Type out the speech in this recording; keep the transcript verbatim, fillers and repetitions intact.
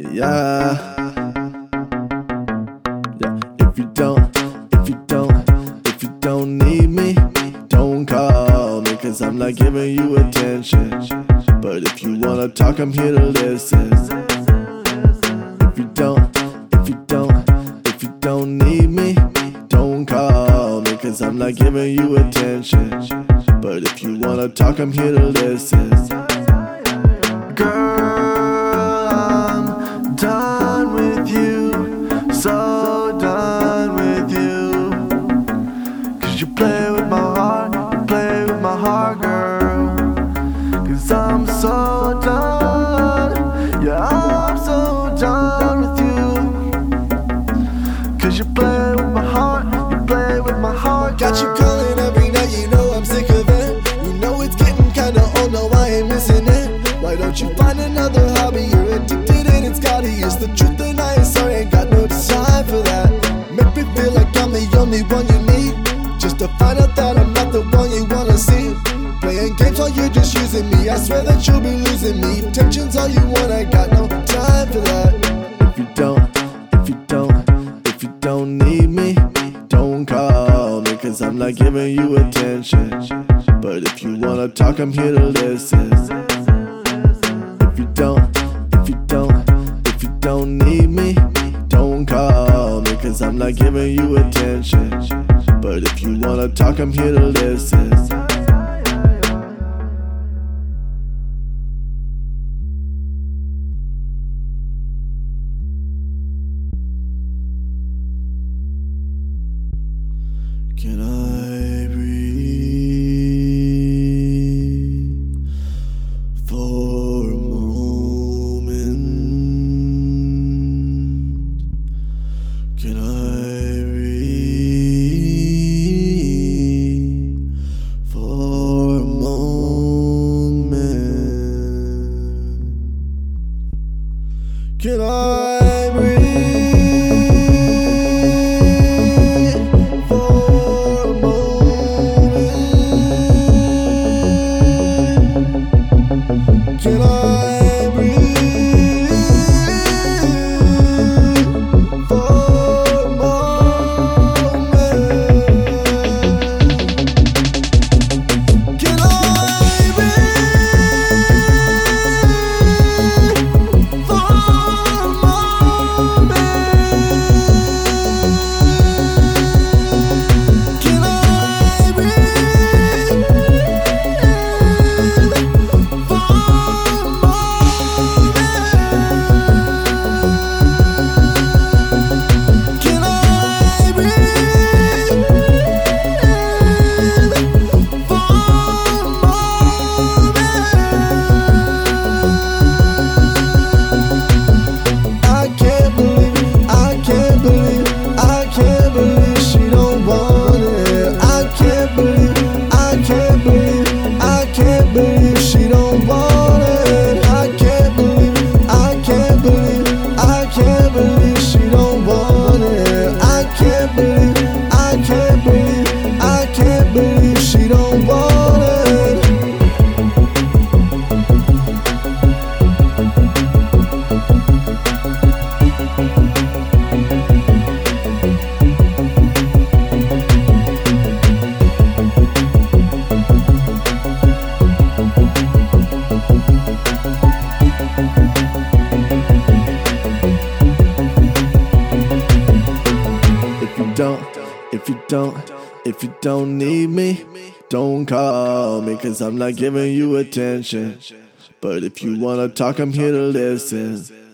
Yeah. Yeah. If you don't, if you don't, if you don't need me, don't call me, cause I'm not giving you attention. But if you wanna talk, I'm here to listen. If you don't, if you don't, if you don't need me, don't call me, cause I'm not giving you attention. But if you wanna talk, I'm here to listen. Girl, I'm done with you, so done with you. Cause you play with my heart, you play with my heart, girl. Cause I'm so done, yeah, I'm so done with you. Cause you play with my heart, you play with my heart, girl. Got you calling every night, you know I'm sick of it. You know it's getting kinda old, no I ain't missing it. Why don't you find another hobby? You're addicted and it's gaudy. It's the truth and I ain't sorry, ain't got no time for that. Make me feel like I'm the only one you need, just to find out that I'm not the one you wanna see. Playing games while you're just using me, I swear that you'll be losing me. Tension's all you want, I got no time for that. If you don't, if you don't, if you don't need me, don't call me, cause I'm not giving you attention. But if you wanna talk, I'm here to listen. If you don't, if you don't, if you don't need me, don't call me, cause I'm not giving you attention. But if you wanna talk, I'm here to listen. Can I breathe for a moment? Can I breathe for a moment? Can I breathe? Can I breathe for a moment? Can I breathe for a moment? Can I breathe for If you don't, if you don't need me, don't call me, cause I'm not giving you attention. But if you wanna talk, I'm here to listen.